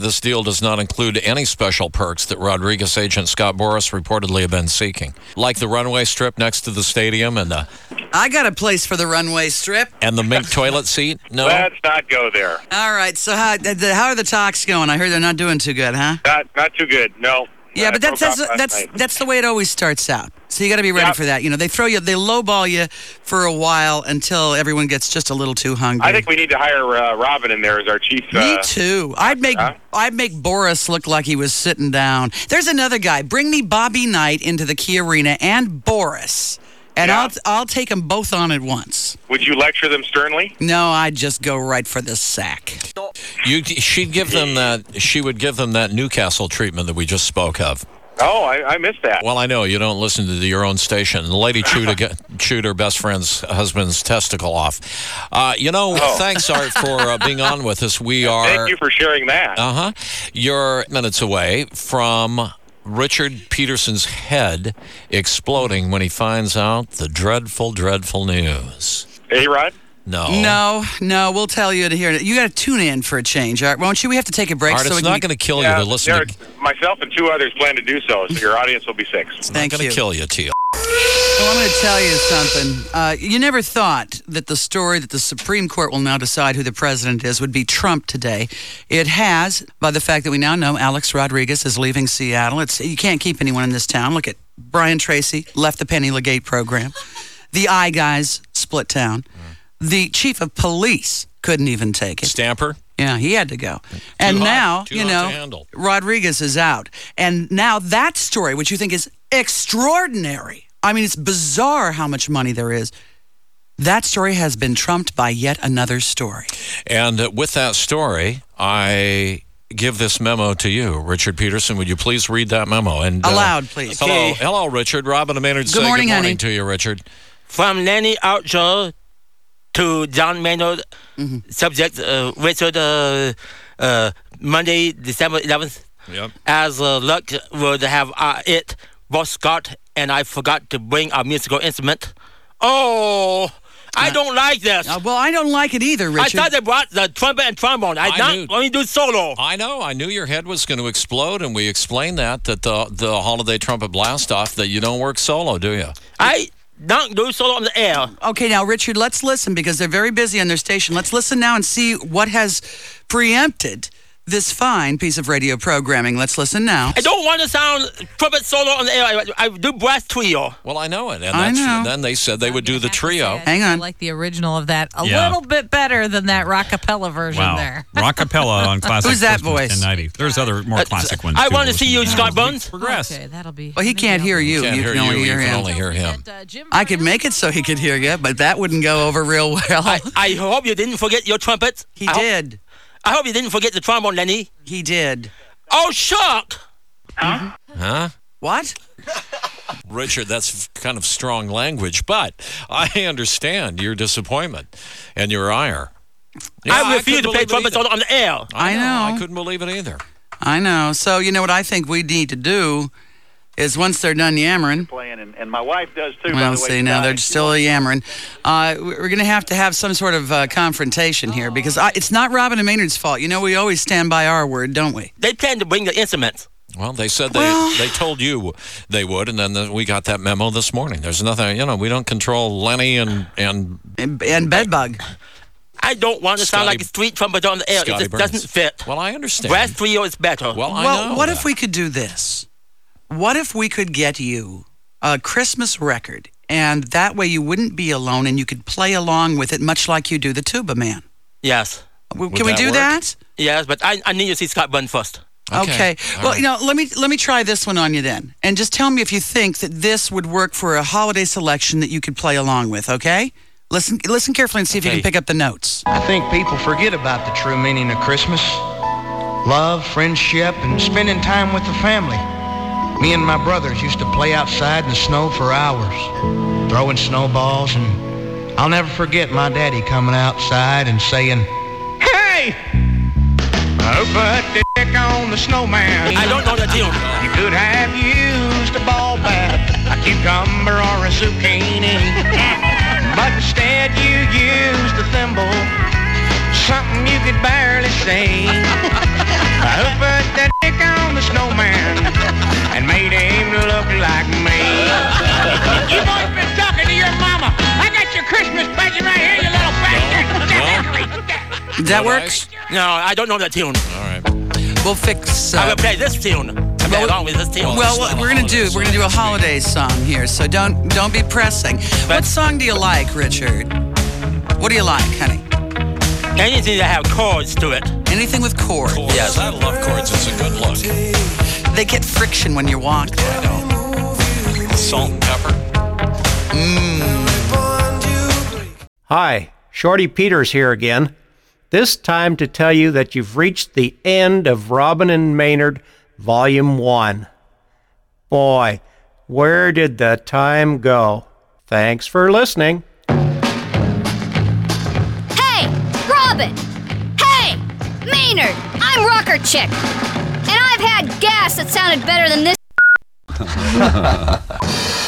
this deal does not include any special perks that Rodriguez agent Scott Boras reportedly have been seeking, like the runway strip next to the stadium and the... I got a place for the runway strip. And the mink toilet seat? No? Let's not go there. All right, so how are the talks going? I heard they're not doing too good, huh? Not too good, no. Yeah, but that's the way it always starts out. So you got to be ready for that. You know, they lowball you for a while until everyone gets just a little too hungry. I think we need to hire Robin in there as our chief. Me too. I'd make Boras look like he was sitting down. There's another guy. Bring me Bobby Knight into the Key Arena and Boras, and I'll take them both on at once. Would you lecture them sternly? No, I'd just go right for the sack. She would give them that Newcastle treatment that we just spoke of. Oh, I missed that. Well, I know you don't listen to your own station. The lady chewed her best friend's husband's testicle off. Thanks, Art, for being on with us. Thank you for sharing that. You're minutes away from Richard Peterson's head exploding when he finds out the dreadful, dreadful news. A-Rod? No. We'll tell you to hear it. You got to tune in for a change, Art, won't you? We have to take a break. Art, it's not going to kill you to listen to... Myself and 2 others plan to do so your audience will be 6. It's not going to kill you, Teal. Well, I'm going to tell you something. You never thought that the story that the Supreme Court will now decide who the president is would be trumped today. It has, by the fact that we now know Alex Rodriguez is leaving Seattle. You can't keep anyone in this town. Look at Brian Tracy, left the Penny Legate program. The I guys split town. The chief of police couldn't even take it. Stamper? Yeah, he had to go. And now, Rodriguez is out. And now that story, which you think is extraordinary, I mean, it's bizarre how much money there is, that story has been trumped by yet another story. And with that story, I give this memo to you. Richard Peterson, would you please read that memo? And aloud, please. Hello, Richard. Robin and Maynard say good morning to you, Richard. From Lenny Archer to John Maynard, subject Richard, Monday, December 11th. Yep. As luck would have it, Boss Scott and I forgot to bring our musical instrument. Oh, I don't like this. Well, I don't like it either, Richard. I thought they brought the trumpet and trombone. I only do solo. I know. I knew your head was going to explode, and we explained that the holiday trumpet blast-off, that you don't work solo, do you? I don't do solo on the air. Okay, now, Richard, let's listen, because they're very busy on their station. Let's listen now and see what has preempted this fine piece of radio programming. Let's listen now. I don't want to sound trumpet solo on the air. I do brass trio. Well, I know it. And then they said they would do the trio. Hang on. I like the original of that a little bit better than that rockapella version there. Rockapella on classic. Who's that voice? 1090. There's other more classic ones. I want to see you, Scott Bones. Progress. Okay, that'll be... Well, he can't hear you. You can only hear him. only hear him. I could make it so he could hear you, but that wouldn't go over real well. I hope you didn't forget your trumpet. He did. I hope you didn't forget the trombone, Lenny. He did. Oh, shock! Huh? What? Richard, that's kind of strong language, but I understand your disappointment and your ire. Yeah, I refuse to play trumpets on the air. I know. I couldn't believe it either. I know. So, you know what I think we need to do is once they're done yammering. And my wife does too, Well, by the way. see, now they're still yammering. We're going to have some sort of confrontation here, because it's not Robin and Maynard's fault. You know, we always stand by our word, don't we? They plan to bring the instruments. Well, they said they told you they would, and then we got that memo this morning. There's nothing, we don't control Lenny and Bedbug. I don't want to sound like a street trumpet on the air. Scotty It just Burns. doesn't fit. Well, I understand. Brass trio is better. Well, I know. What if we could do this? What if we could get you a Christmas record, and that way you wouldn't be alone and you could play along with it, much like you do the Tuba Man? Yes. Can we do that? Yes, but I need to see Scott Bunn first. Okay. Well, let me try this one on you then, and just tell me if you think that this would work for a holiday selection that you could play along with. Okay? Listen carefully and see if you can pick up the notes. I think people forget about the true meaning of Christmas. Love, friendship, and spending time with the family. Me and my brothers used to play outside in the snow for hours, throwing snowballs, and I'll never forget my daddy coming outside and saying, "Hey! Put dick on the snowman." I don't know the tune. You could have used a ball bat, a cucumber, or a zucchini, but instead you used a thimble, something you could barely see. Did that work? No, I don't know that tune. All right. We'll fix. I'm gonna play this tune. Along with this tune. Well, what we're gonna do a holiday song here, so don't be pressing. What song do you like, Richard? What do you like, honey? Anything that have chords to it. Anything with chords. Yes, I love chords. It's a good look. They get friction when you walk. I know. Salt and pepper. Hi, Shorty Peters here again. This time to tell you that you've reached the end of Robin and Maynard Volume 1. Boy, where did the time go? Thanks for listening. Hey, Robin! Hey, Maynard! I'm Rocker Chick! And I've had gas that sounded better than this.